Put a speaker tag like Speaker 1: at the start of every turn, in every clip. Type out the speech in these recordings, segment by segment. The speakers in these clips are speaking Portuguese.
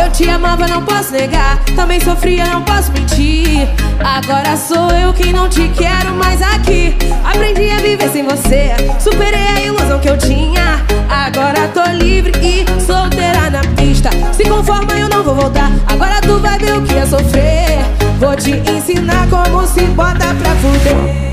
Speaker 1: Eu te amava, não posso negar. Também sofria, não posso mentir. Agora sou eu quem não te quero mais aqui. Aprendi a viver sem você, superei a ilusão que eu tinha. Agora tô livre e solteira na pista. Se conforma, eu não vou voltar. Agora tu vai ver o que é sofrer. Vou te ensinar como se bota pra fuder.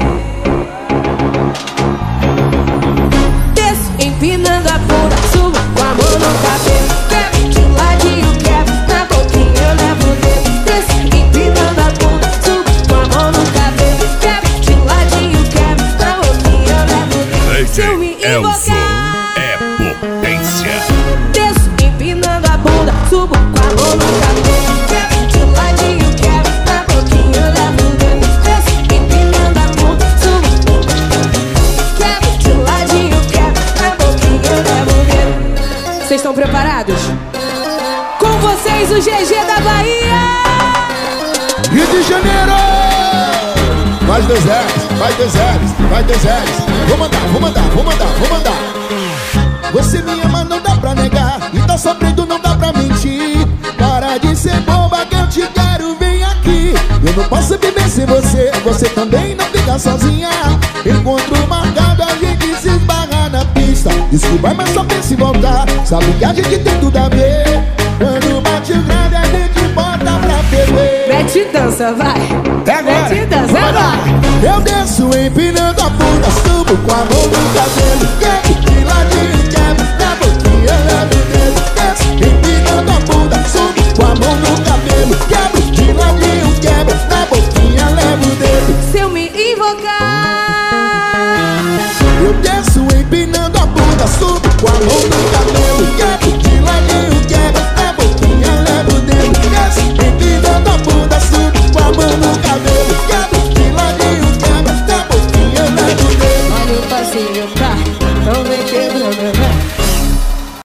Speaker 1: Desço empinando a bunda, subo com a mão no cabelo. Quebro de ladinho, quebro, na boquinha eu levo o dedo. Desço empinando a bunda, subo com a mão no cabelo. Quebro de ladinho, quebro, na boquinha eu levo o dedo. Se eu me invocar,
Speaker 2: é potência.
Speaker 1: desço empinando a bunda, subo com a mão no cabelo. Quebro de ladinho, quebro, na boquinha eu levo o dedo. Desço empinando a bunda, subo, quebro de ladinho, quebro, na boquinha eu levo o dedo. Vocês estão preparados? Com vocês o GG da Bahia!
Speaker 3: Rio de Janeiro! Mais dois R's, vai dois R's, vai dois R's. Vou mandar, vou mandar, vou mandar, vou mandar. Você me ama, não dá pra negar. E tá sofrendo, não dá pra mentir. Para de ser boba que eu te quero, vem aqui. Eu não posso viver sem você. Você também não fica sozinha. Encontro marcado, a gente se esbarra na pista. Desculpa, mas só pensa em voltar. Sabe que a gente tem tudo a ver. Quando bate o grande, a gente bota pra beber.
Speaker 1: Mete dança, vai! Mete dança, vai!
Speaker 3: Eu desço empinando a bunda, subo com a mão no cabelo. Quebro de ladinho, quebro, na boquinha eu levo o dedo. Desço empinando a bunda, subo com a mão no cabelo. Quebro de ladinho, quebro, na boquinha eu levo o dedo.
Speaker 1: Se eu me invocar,
Speaker 3: Eu desço empinando a bunda, subo com a mão no cabelo.